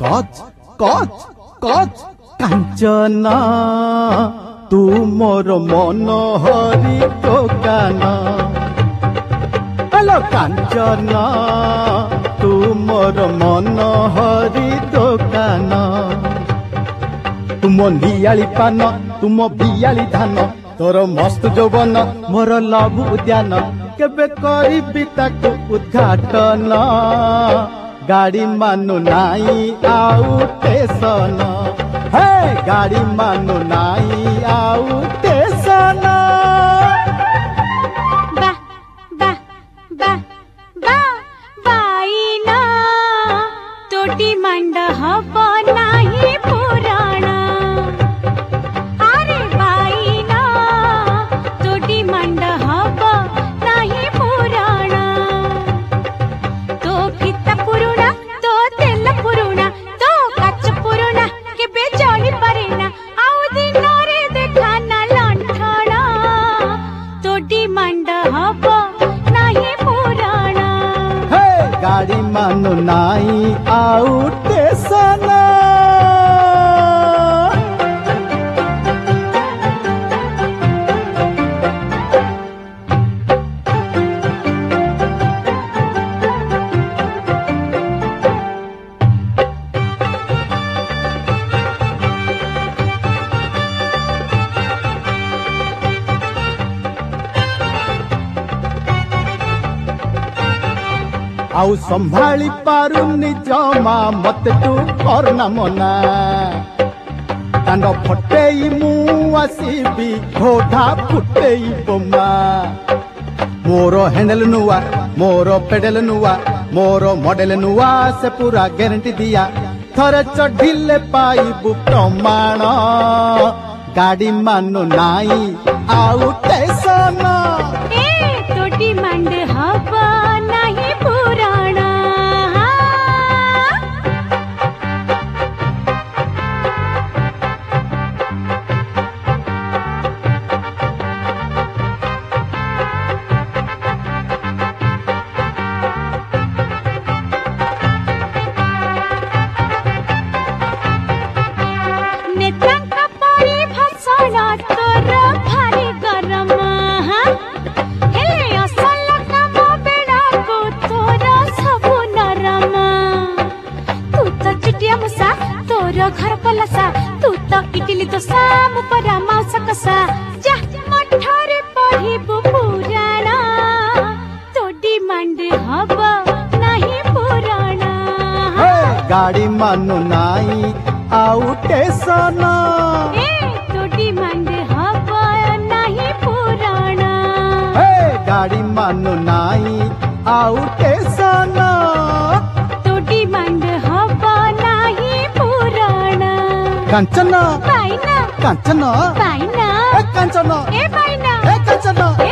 कच कच कच कांचना तू मोर मनोहरी दोकान हेलो कांचना तू मोर मनोहरी दोकान तुम नियाली पान तुम बियाली धान तोर मस्त जौवन मोर लघु उद्यान केबे करिबी ताकू उद्घाटन गाड़ी मानु नाई आउ स्टेशन हे गाड़ी मानु नाई आउ स्टेशन बा बा बा बा बाईना तोटी मंड हब नाही पुराण अरे बाईना तोटी मंड हब नाही पुराण तो फिता पुरुणा तो तेल पुरुणा तो काच पुरुणा केबे जळी पारेना आउ दिन रे देखा ना लंठण तोटी मंड हब नाही पुराण हे गाड़ी मानु नाई आउ स्टेशन आउ संभाली पारुनी जमा मते तू करना मना कांड फटेई मु आसीबी घोड़ा फुटेई बोमा मोर हैंडल नुआ मोर पेडल नुआ मोर मॉडल नुआ से पूरा गारंटी दिया थरे चढ़िले पाइबु प्रमाण गाड़ी मानु नाई आउ स्टेशन ए तोटी मंड हब नाही पुराण नेतांका परी भाषण तोर भारी गरम हेले असल काम बेड़ा को तोर सबु नरम तू तो चिटिया मुसा तोर घर पलसा तू तो इडली दोसा मुपरा मांस कसा जा मठारे पढ़िबु पुराण तोडी मंड हब नाही पुराण गाड़ी मानु नाई आउ स्टेशन ए तोडी मंड हब नाही पुराण गाड़ी मानु नाई आउ स्टेशन तोडी मंड हब नाही पुराण कांचना बाईना कांचना बाईना कांचना ए बाईना कांचना